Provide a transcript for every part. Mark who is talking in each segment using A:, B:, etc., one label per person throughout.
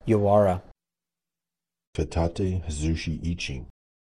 A: Yawara.
B: Katate Hazushi Ichi.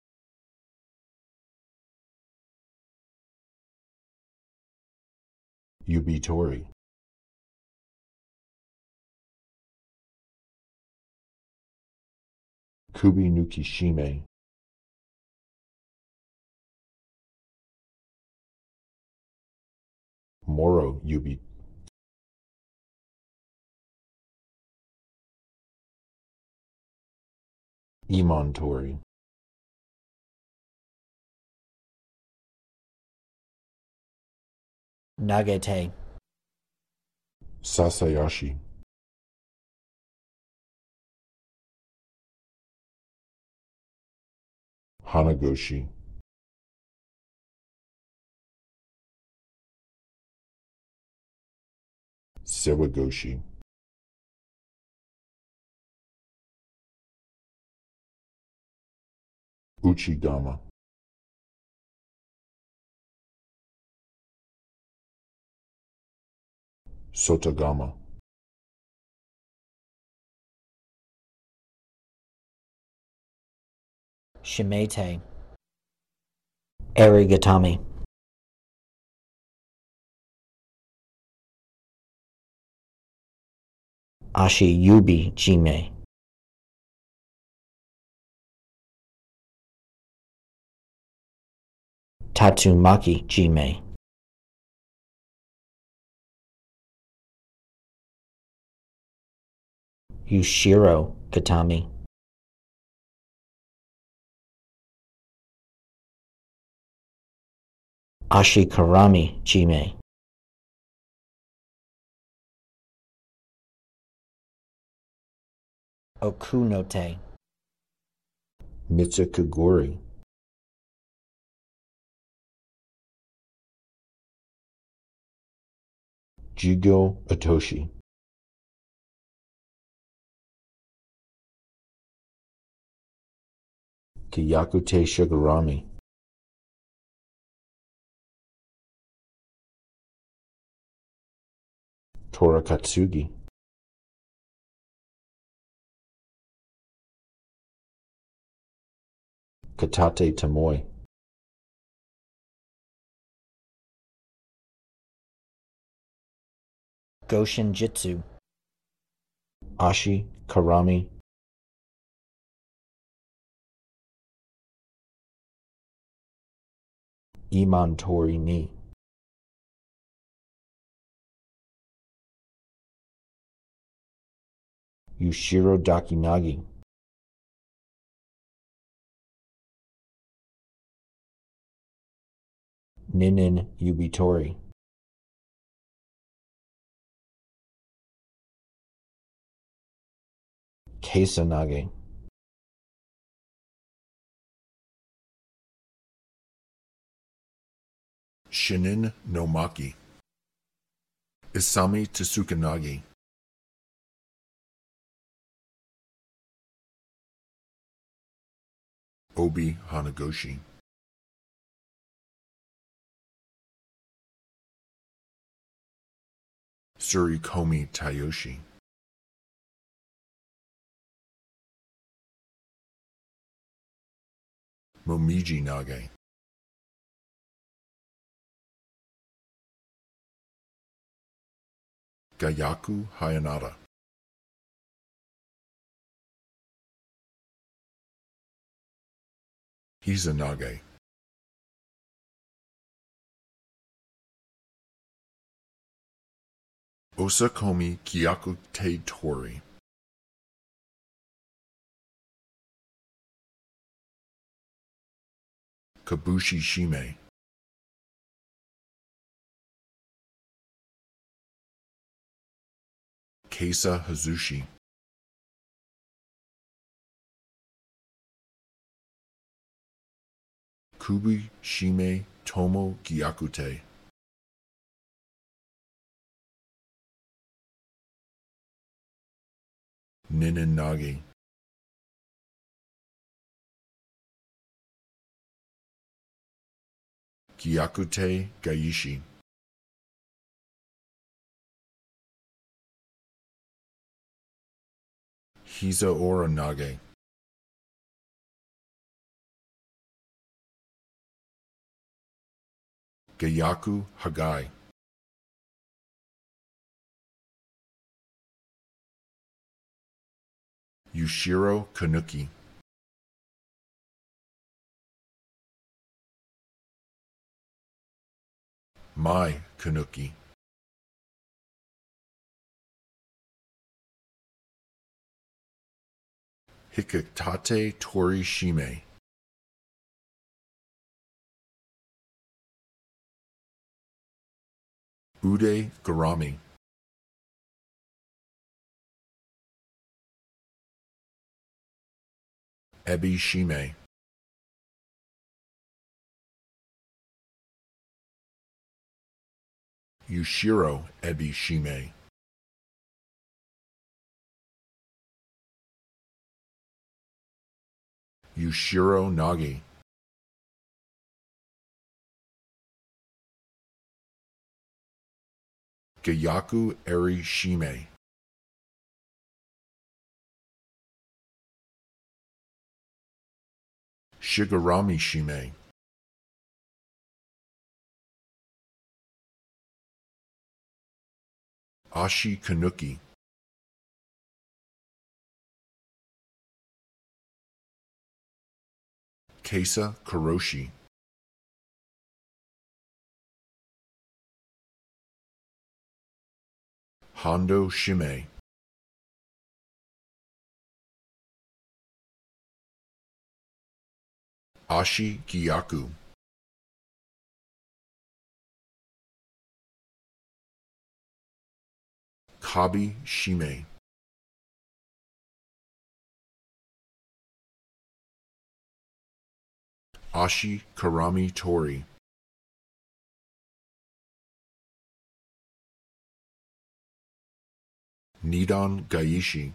B: Yubitori. Kubi Nukishime. Moro Yubi. Imontori.
A: Nagete.
B: Sasayashi. Hanagoshi. Sewagoshi. Uchigama. Sotagama.
A: Shimete. Arigatami. Ashiyubi Jime. Tatsumaki Jime. Yushiro Katami. Ashikarami Jime. Okunote.
B: Mitsukugori. Jigo Otoshi. Kiyakute Shigarami. Torakatsugi. Katate Tamoi.
A: Goshin Jitsu.
B: Ashi Karami. Imontori ni. Yushiro Dakinagi. Ninin Yubitori. Keisanage. Shinin no Maki. Isami Tsukanagi. Obi Hanagoshi. Surikomi Tayoshi. Momiji Nage. Gayaku Hayanada. Hizanage. Osakomi Kyaku Te Tori. Kabushi Shime. Keisa Hazushi. Kubi Shime Tomo Gyakute. Ninanagi. Gyakute Gaishi. Hiza ora nage. Gayaku Hagai. Yushiro Kanuki. Mai Kanuki. Hikitate Tori Shime. Ude Garami. Ebi Shime. Yushiro Ebi Shime. Yushiro Nagi. Gayaku Eri Shime. Shigarami Shime. Ashi Kanuki. Keisa Karoshi. Hondo Shime. Ashi Gyaku. Kabi Shime. Ashi Karami Tori. Nidan Gaishi.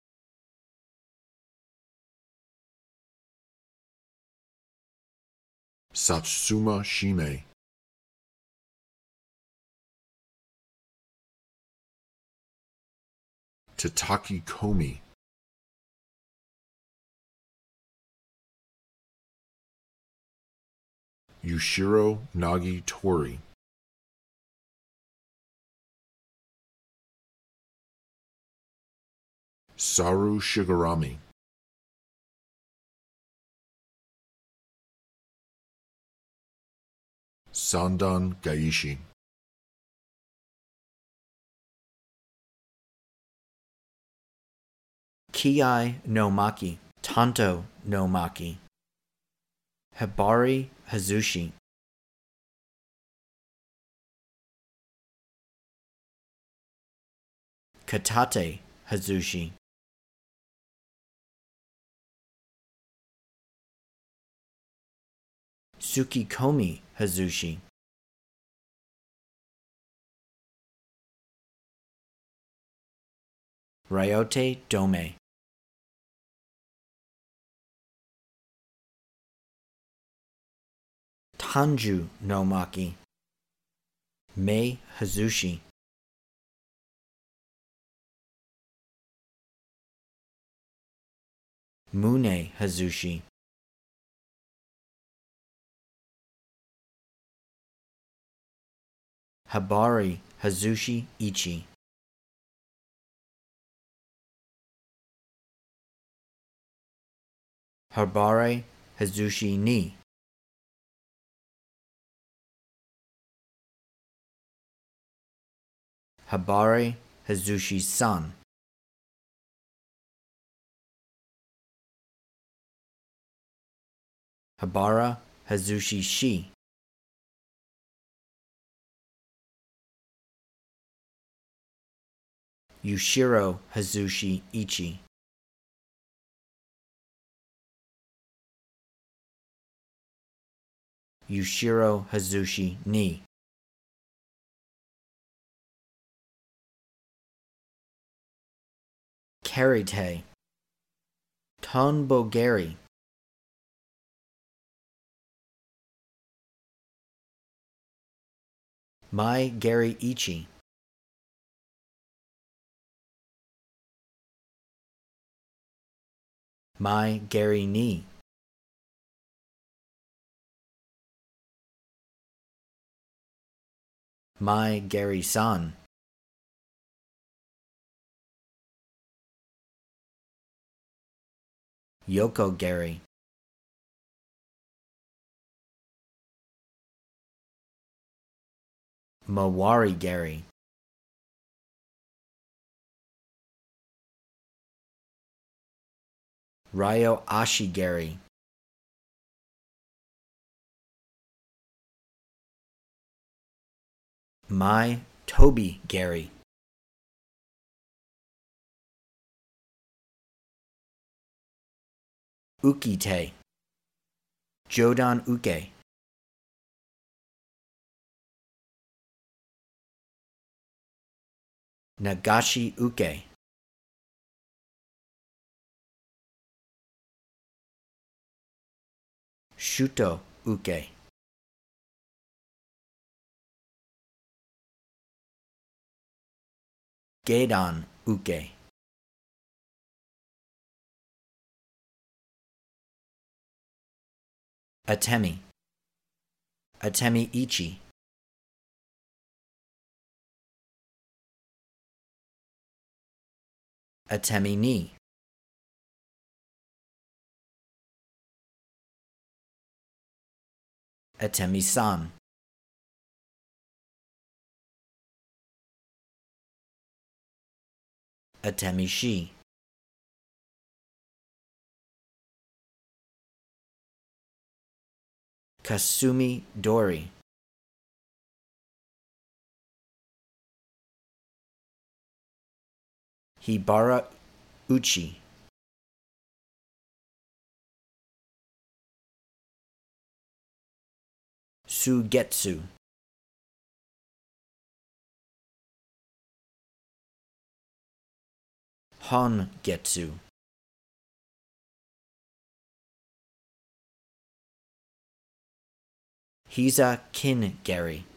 B: Satsuma Shime. Tataki Komi. Yushiro Nagi Tori. Saru Shigarami. Sandan Gaishi.
A: Kiai no Maki, Tanto no Maki. Hibari Hazushi. Katate Hazushi. Tsukikomi Hazushi. Ryote Dome. Tanju no Maki. Mei Hazushi. Mune Hazushi. Habari Hazushi Ichi. Habare Hazushi ni. Habare Hazushi san. Habara Hazushi shi. Yushiro Hazushi Ichi. Yushiro Hazushi ni. Karite. Tonbogari. Mai Gari Ichi. Mai Gary ni. Mai Gary san. Yoko Gary. Mawari Gary. Ryo Ashi Gary. Mai Toby Gary. Ukite. Jodan Uke. Nagashi Uke. Shuto Uke. Geidan Uke. Atemi. Atemi Ichi. Atemi ni. Atemi san. Atemi shi. Kasumi Dori. Hibara Uchi. Sugetsu. Hongetsu. Hiza Kin Gary.